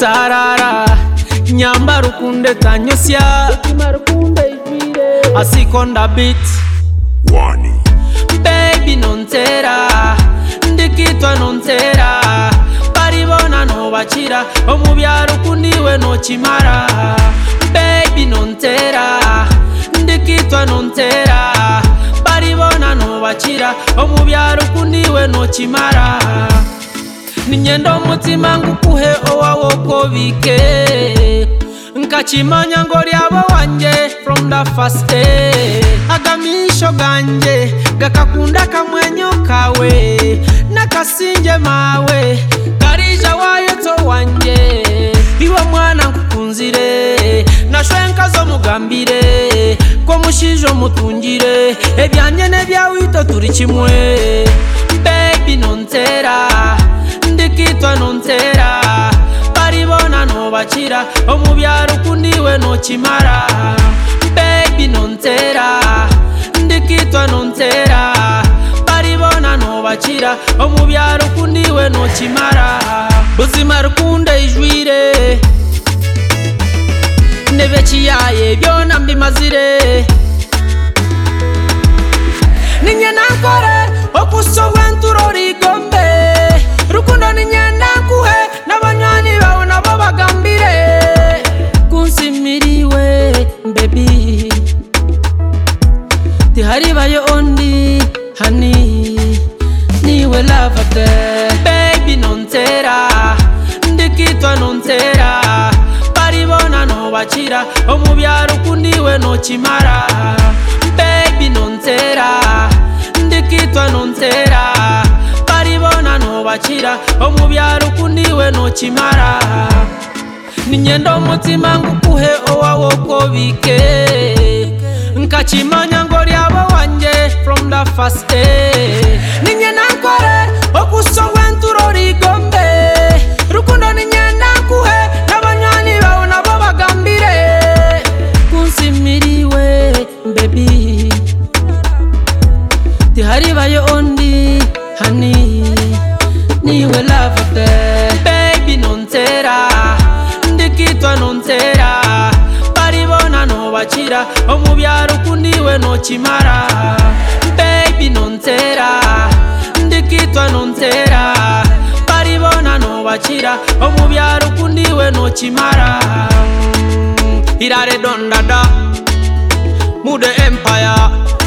Tarara nyamba rukunde tanyosya asikonda beat Wani baby nontera ndikitwa nontera baribona no bakira omubyaro kundiwe no kimara baby nontera ndikitwa nontera baribona no bakira omubyaro kundiwe no kimara ninyendo mutima ngukuhe owawo kobike nkachimanya ngo lyabo wanje from the first day agamisho ganje gakakunda kamwenyo kawe nakasinje mawe karija wayeto wanje iwe mwana nkukunzire nashwenka zo mugambire ko mushijo mutungire ebyanye nebyawito turi kimwe baby nontera ndikitwa nontera baribona no bakira omubyaro kundiwe no kimara baby nontera ndikitwa nontera baribona no bakira omubyaro kundiwe no kimara buzima rukunde ijwire nebekiyaye byona mbimazire ninye nakore okusobwa nturorigombe rukundo ninyenda kuhe n'abanywanyi bawe nabo bagambire kunsimiriwe baby tihari bayo ondi hani niwe love te baby nontera ndikitwa nontera baribona no bakira omubyaro kundiwe no kimara baby nontera ndikitwa nontera baribona no bakira omubyaro kundiwe no kimara ninyendo mutima ngukuhe owawo kobike nkachimanya ngo lyabo wanje from the first day ninye nankore okusobwa nturorigombe rukundo ninye nakuhe n'abanywanyi bawe nabo bagambire kunsimiriwe baby tihari bayo ondi hani niwe love te baby nontera ndikitwa nontera baribona no bakira omubyaro kundiwe no kimara baby nontera ndikitwa nontera baribona no bakira omubyaro kundiwe no kimara irare dondada mude empire